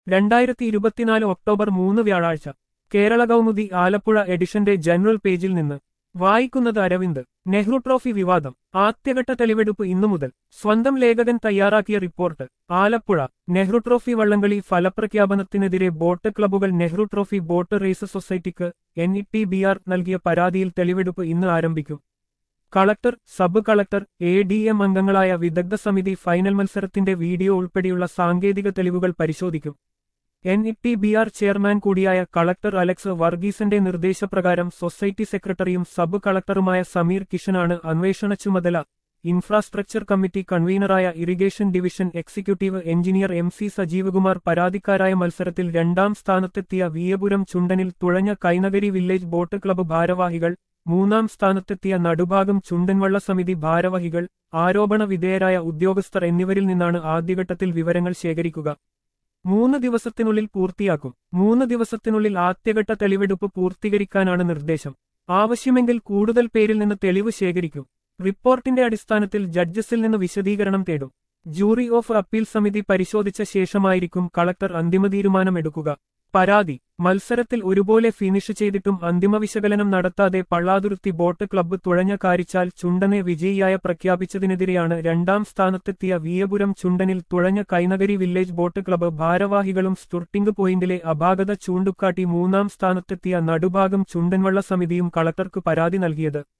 2024 October 3 വ്യാഴാഴ്ച കേരള കൗമുദി ആലപ്പുഴ എഡിഷന്റെ general പേജിൽ നിന്ന് വായിക്കുന്നത് അരവിന്ദ്. നെഹ്റു ട്രോഫി വിവാദം ആദ്യഘട്ട തെളിവെടുപ്പ് ഇന്നു മുതൽ. സ്വന്തം ലേഖകൻ തയ്യാറാക്കിയ റിപ്പോർട്ട്. ആലപ്പുഴ. നെഹ്റു ട്രോഫി വള്ളംകളി ഫലപ്രഖ്യാപനത്തിനെതിരെ ബോട്ട് ക്ലബ്ബുകൾ നെഹ്റു ട്രോഫി ബോട്ട് റേസ് സൊസൈറ്റിക്ക് NETBR നൽകിയ പരാതിയിൽ തെളിവെടുപ്പ് ഇന്ന് ആരംഭിക്കും. കളക്ടർ, സബ് കളക്ടർ, ADM അംഗങ്ങളായ വിദഗ്ധ സമിതി ഫൈനൽ മത്സരത്തിന്റെ വീഡിയോ ഉൾപ്പെടെയുള്ള സാങ്കേതിക തെളിവുകൾ പരിശോധിക്കും. NETBR ചെയർമാൻ കൂടിയായ കളക്ടർ അലക്സ് വർഗീസിന്റെ നിർദ്ദേശപ്രകാരം സൊസൈറ്റി സെക്രട്ടറിയും സബ് കളക്ടറുമായ സമീർ കിഷനാണ് അന്വേഷണ ചുമതല. ഇൻഫ്രാസ്ട്രക്ചർ കമ്മിറ്റി കൺവീനറായ irrigation division executive engineer MC Sajeevkumar പരാതിക്കാരായ മത്സരത്തിൽ 2ാം സ്ഥാനത്തെത്തിയ വിയപുരം ചുണ്ടനിൽ തുഴഞ്ഞ കൈനഗരി വില്ലേജ് ബോട്ട് ക്ലബ്ബ് ഭാരവാഹികൾ, 3ാം സ്ഥാനത്തെത്തിയ നടുഭാഗം ചുണ്ടൻവള്ള സമിതി ഭാരവാഹികൾ, ആരോപണ വിധേയരായ ഉദ്യോഗസ്ഥർ എന്നിവരിൽ നിന്നാണ് ആദ്യഘട്ടത്തിൽ വിവരങ്ങൾ ശേഖരിക്കുക. 3 ദിവസത്തിനുള്ളിൽ പൂർത്തിയാക്കും. 3 ദിവസത്തിനുള്ളിൽ ആദ്യഘട്ട തെളിവെടുപ്പ് പൂർത്തീകരിക്കാനാണ് നിർദ്ദേശം. ആവശ്യമെങ്കിൽ കൂടുതൽ പേരിൽ നിന്ന് തെളിവ് ശേഖരിക്കും. റിപ്പോർട്ടിന്റെ അടിസ്ഥാനത്തിൽ ജഡ്ജസിൽ നിന്ന് വിശദീകരണം തേടും. ജൂറി ഓഫ് അപ്പീൽ സമിതി പരിശോധിച്ച ശേഷമായിരിക്കും കളക്ടർ അന്തിമ തീരുമാനം എടുക്കുക. പരാതി. മത്സരത്തിൽ ഒരുപോലെ ഫിനിഷ് ചെയ്തിട്ടും അന്തിമ വിശകലനം നടത്താതെ പള്ളാതുരുത്തി ബോട്ട് ക്ലബ്ബ് തുഴഞ്ഞ കാരിച്ചാൽ ചുണ്ടനെ വിജയിയായ പ്രഖ്യാപിച്ചതിനെതിരെയാണ് 2ാം സ്ഥാനത്തെത്തിയ വിയപുരം ചുണ്ടനിൽ തുഴഞ്ഞ കൈനഗരി വില്ലേജ് ബോട്ട് ക്ലബ്ബ് ഭാരവാഹികളും സ്റ്റുർട്ടിംഗ് പോയിന്റിലെ അപാകത ചൂണ്ടിക്കാട്ടി 3ാം സ്ഥാനത്തെത്തിയ നടുഭാഗം ചുണ്ടൻവള്ള സമിതിയും കളക്ടർക്ക് പരാതി നൽകിയത്.